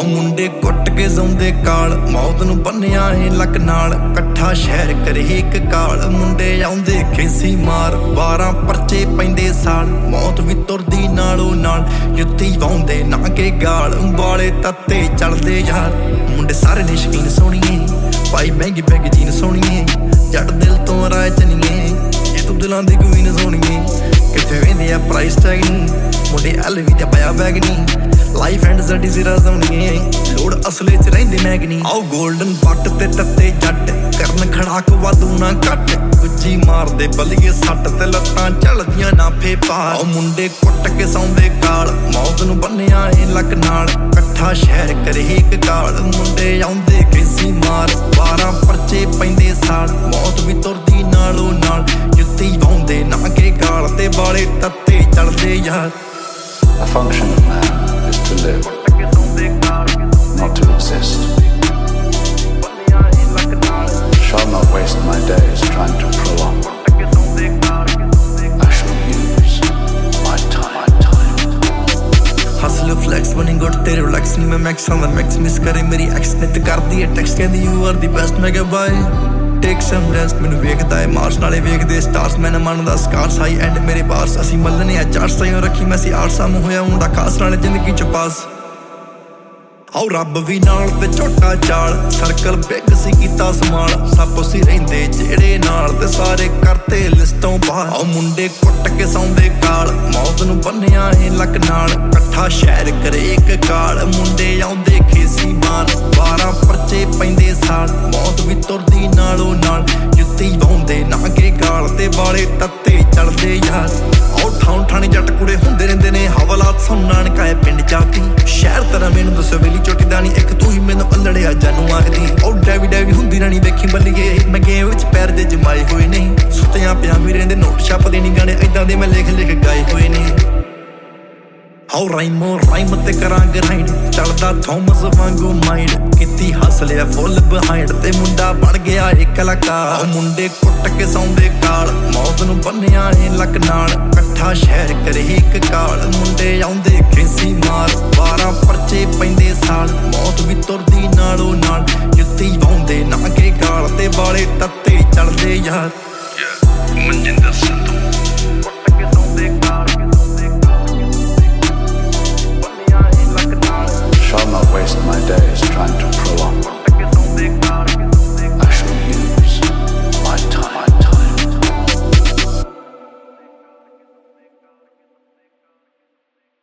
ਆਓ ਮੁੰਡੇ ਕੁੱਟ ਕੇ ਜ਼ੌਂਦੇ ਕਾਲ ਮੌਤ ਨੂੰ ਬੰਨਿਆ ਏ ਲੱਕ ਨਾਲ ਇਕੱਠਾ ਸ਼ਹਿਰ ਕਰੇ ਇੱਕ ਕਾਲ ਮੁੰਡੇ ਆਉਂਦੇ ਖੇਸੀ ਮਾਰ 12 ਪਰਚੇ ਪੈਂਦੇ ਸਾਲ ਮੌਤ ਵੀ ਤੁਰਦੀ ਨਾਲੋਂ ਨਾਲ ਜੁੱਤੀ ਵਾਉਂਦੇ ਨਾ ਕੇ ਗਾਲ ਵਾਲੇ ਤੱਤੇ ਚਲਦੇ ਯਾਰ ਮੁੰਡੇ ਸਾਰੇ ਨੇ ਸ਼ਕੀਨ ਸੋਹਣੀਏ ਭਾਈ ਮਹਿੰਗੀ ਬੈਗ ਜੀਨ ਸੋਹਣੀਏ ਜੱਟ ਦਿਲ ਤੋਂ ਰਾਏ ਚਨੀਏ ਇਹ ਤੂੰ ਦਿਲਾਂ ਦੀ ਕੁਈਨ ਸੋਹਣੀਏ ਕਿੱਥੇ ਵੇਂਦੇ ਆ ਪ੍ਰਾਈਸ ਟੈਗ ਨੂੰ ਮੁੰਡੇ ਐਲਵੀ ਦਾ ਪਾਇਆ ਬੈਗ ਨਹੀਂ ਲਾਈਫ ਐਂਡ ਸਾਡੀ ਜ਼ਰਾ ਜ਼ੋਨੀਏ ਲੋੜ ਅਸਲੇ ਚ ਰਹਿੰਦੇ ਮੈਗਨੀ ਆਓ ਗੋਲਡਨ ਪੱਟ ਤੇ ਤੱਤੇ ਜੱਟ ਕਰਨ ਖੜਾਕ ਵਾਧੂ ਨਾ ਘੱਟ ਗੁੱਜੀ ਮਾਰਦੇ ਬਲੀਏ ਸੱਟ ਤੇ ਲੱਤਾਂ ਚੱਲਦੀਆਂ ਨਾ ਫੇਪਾ ਆਓ ਮੁੰਡੇ ਕੁੱਟ ਕੇ ਸੌਂਦੇ ਕਾਲ ਮੌਤ ਨੂੰ ਬੰਨਿਆ ਏ ਲੱਕ ਨਾਲ ਇਕੱਠਾ ਸ਼ਹਿਰ ਕਰੇ ਇੱਕ ਕਾਲ ਮੁੰਡੇ ਆਉਂਦੇ ਖੇਸੀ ਮਾਰ 12 ਪਰਚੇ ਪੈਂਦੇ ਸਾਲ ਮੌਤ ਵੀ ਤੁਰਦੀ ਨਾਲੋਂ ਨਾਲ ਜੁੱਤੀ ਵਾਉਂਦੇ ਨਾ ਕੇ ਗਾਲ ਤੇ ਵਾਲੇ ਤੱਤੇ ਚਲਦੇ ਯਾਰ A function of man is to live, not to exist. Shall not waste my days trying to prolong. I shall use my time. Hustle flex winning good तेरे relax नहीं मैं max on the max miss करे मेरी ex ने तो कर दी है text कहती you are the best मैं क्या bye Take some rest ਮੈਨੂੰ ਵੇਖਦਾ ਏ ਮਾਰਚ ਨਾਲੇ ਵੇਖਦੇ ਸਟਾਰਸ ਮੈਂ ਨਾ ਮੰਨਦਾ ਸਕਾਰਸ ਹਾਈ ਐਂਡ ਮੇਰੇ ਬਾਰਸ ਅਸੀਂ ਮੱਲਨੇ ਆ ਚਾਰ ਸਾਈਆਂ ਰੱਖੀ ਮੈਂ ਸੀ ਆਰਸਾ ਨੂੰ ਹੋਇਆ ਮੁੰਡਾ ਖਾਸ ਨਾਲੇ ਜ਼ਿੰਦਗੀ ਚ ਪਾਸ ਆਓ ਰੱਬ ਵੀ ਨਾਲ ਤੇ ਛੋਟਾ ਚਾਲ ਸਰਕਲ ਬਿੱਗ ਸੀ ਕੀਤਾ ਸਮਾਲ ਸਭ ਸੀ ਰਹਿੰਦੇ ਜਿਹੜੇ ਨਾਲ ਤੇ ਸਾਰੇ ਕਰਤੇ ਲਿਸਟੋਂ ਬਾਹਰ ਆਓ ਮੁੰਡੇ ਕੁੱਟ ਕੇ ਸੌਂਦੇ ਕਾਲ ਮੌਤ ਨੂੰ ਬੰਨਿਆ ਏ ਲੱਕ ਨਾਲ ਇਕੱਠਾ ਸ਼ਹਿਰ ਕਰੇ ਇੱਕ ਕਾਲ ਮੁੰਡੇ ਆਉਂਦੇ ਖੇਸੀ ਮਾਰ 12 ਪਰਚੇ ਪੈਂਦੇ ਸਾਲ ਮੌਤ ਵੀ ਤੁਰਦੀ ਨਾਲੋਂ ਨਾਲ ਜੁੱਤੀ ਵਾਉਂਦੇ ਨਾ ਕੇ ਗਾਲ ਤੇ ਵਾਲੇ ਤੱਤੇ ਚਲਦੇ ਯਾਰ ਆਓ ਠਾਉਂ ਠਾਣੇ ਜੱਟ ਕੁੜੇ ਹੁੰਦੇ ਰਹਿੰਦੇ ਨੇ ਹਵਾਲਾਤ ਸੁਣਨ ਕਾਏ ਪਿੰਡ ਜਾਤੀ ਸ਼ਹਿਰ ਤਰ੍ਹਾਂ ਮੈਨੂੰ ਦੱਸੋ ਵੇਲੀ ਚੋਟੀ ਦਾ ਨਹੀਂ ਇੱਕ ਤੂੰ ਹੀ ਮੈਨੂੰ ਅਲੜਿਆ ਜਾਨੂੰ ਆਖਦੀ ਉਹ ਡੈਵੀ ਡੈਵੀ ਹੁੰਦੀ ਰਾਣੀ ਵੇਖੀ ਬੱਲੀਏ ਮੈਂ ਗੇਮ ਵਿੱਚ ਪੈਰ ਦੇ ਜਮਾਏ ਹੋਏ ਨਹੀਂ ਸੁੱਤਿਆਂ ਪਿਆ ਵੀ ਰਹਿੰਦੇ ਨੋਟ ਛਾਪਦੇ ਨਹੀਂ ਗਾਣੇ ਏਦਾਂ ਦੇ ਮੈਂ ਲਿਖ ਗਾਏ ਹੋਏ ਨੇ ਹਾਉ ਰਾਈਮ ਤੇ ਕਰਾਂ ਗਰਾਈਂਡ ਚੱਲਦਾ ਥੋਮਸ ਵਾਂਗੂ ਮਾਈਂਡ ਕੀਤੀ ਹੱਸਲਿਆ ਫੁੱਲ ਬਿਹਾਈਂਡ ਤੇ ਮੁੰਡਾ ਬਣ ਗਿਆ ਏ ਕਲਾਕਾਰ ਮੁੰਡੇ ਕੁੱਟ ਕੇ ਸੌਂਦੇ ਕਾਲ ਮੌਤ ਨੂੰ ਬੰਨਿਆ ਏ ਲੱਕ ਨਾਲ ਇਕੱਠਾ ਸ਼ਹਿਰ ਕਰੇ ਇੱਕ ਕਾਲ ਮੁੰਡੇ ਆਉਂਦੇ ਖੇਸੀ ਮਾਰ 12 ਪਰਚੇ ਪੈਂਦੇ ਸਾਲ ਮੌਤ ਵੀ ਤੁਰਦੀ ਨਾਲੋਂ ਨਾਲ ਜੁੱਤੀ ਵਾਉਂਦੇ ਨਾ ਕੇ ਗਾਲ ਤੇ ਵਾਲੇ ਤੱਤੇ ਚਲਦੇ ਯਾਰ ਮਨਜਿੰਦਰ ਸੰਧੂ ਕੁੱਟ ਕੇ ਸੌਂਦੇ ਕਾਲ Shall not waste my days trying to prolong.